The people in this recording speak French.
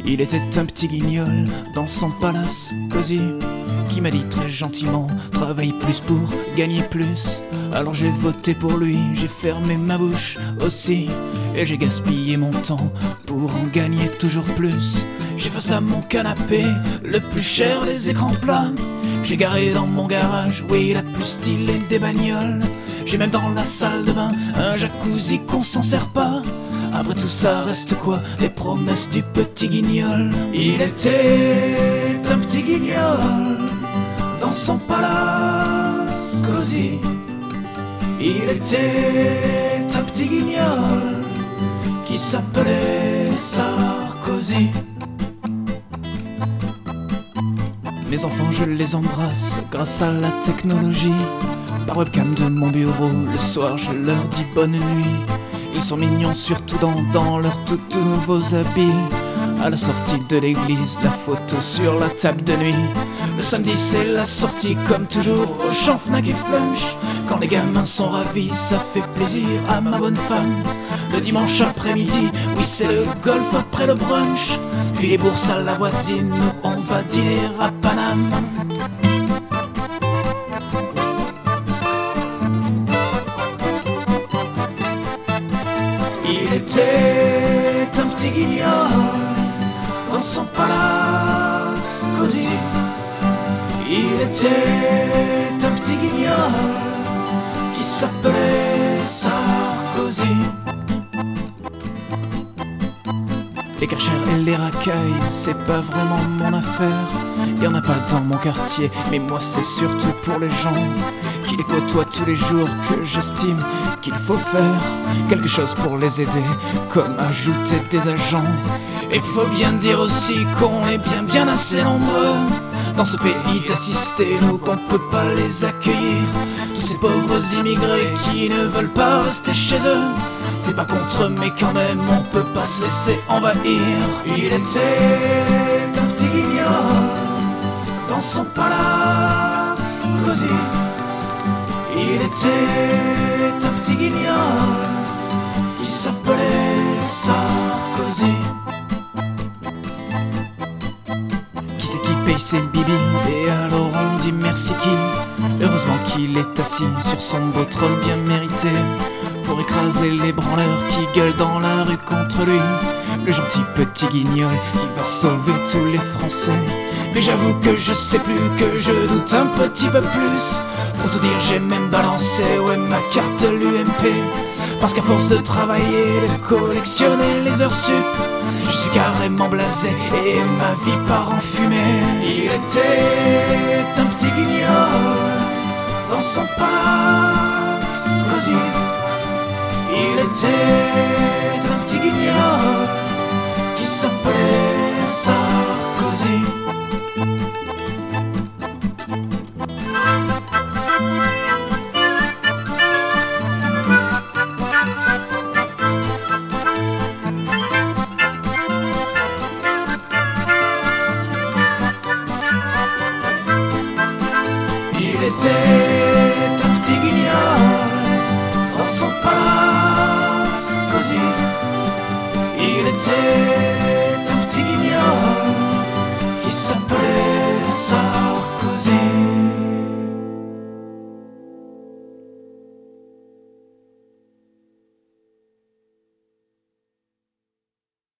Il était un petit guignol dans son palace cosy qui m'a dit très gentiment: travaille plus pour gagner plus. Alors j'ai voté pour lui, j'ai fermé ma bouche aussi, et j'ai gaspillé mon temps pour en gagner toujours plus. J'ai face à mon canapé le plus cher des écrans plats. J'ai garé dans mon garage, oui, la plus stylée des bagnoles. J'ai même dans la salle de bain un jacuzzi qu'on s'en sert pas. Après tout ça reste quoi? Les promesses du petit guignol. Il était un petit guignol dans son palace cosy. Il était un petit guignol qui s'appelait Sarkozy. Mes enfants, je les embrasse grâce à la technologie. Par webcam de mon bureau, le soir je leur dis bonne nuit. Ils sont mignons surtout dans leurs tout nouveaux habits. À la sortie de l'église, la photo sur la table de nuit. Le samedi c'est la sortie comme toujours au Champ Fnac et Flunch. Quand les gamins sont ravis, ça fait plaisir à ma bonne femme. Le dimanche après-midi, oui c'est le golf après le brunch. Puis les bourses à la voisine, nous on va dîner à Paname. Il était un petit guignol dans son palace cosy. Il était un petit guignol qui s'appelait Sarkozy. Les Karcher et les racailles, c'est pas vraiment mon affaire. Y'en a pas dans mon quartier, mais moi c'est surtout pour les gens qui les côtoient tous les jours que j'estime qu'il faut faire quelque chose pour les aider, comme ajouter des agents. Et faut bien dire aussi qu'on est bien assez nombreux dans ce pays d'assister, nous qu'on peut pas les accueillir. Tous ces pauvres immigrés qui ne veulent pas rester chez eux. C'est pas contre eux mais quand même on peut pas se laisser envahir. Il était un petit guignol dans son palace cosy. Il était un petit guignol qui s'appelait Sarkozy. Qui c'est qui paye ses bibis? Et alors on dit merci qui? Heureusement qu'il est assis sur son beau trône bien mérité pour écraser les branleurs qui gueulent dans la rue contre lui. Le gentil petit guignol qui va sauver tous les Français. Mais j'avoue que je sais plus, que je doute un petit peu plus. Pour tout dire j'ai même balancé, ouais, ma carte l'UMP. Parce qu'à force de travailler, de collectionner les heures sup, je suis carrément blasé et ma vie part en fumée. Il était un petit guignol dans son palace cosy. Il était un petit guignol qui s'appelait Sarkozy. Il était un petit guignol dans son palace cosy. Il était un petit guignol qui s'appelait Sarkozy.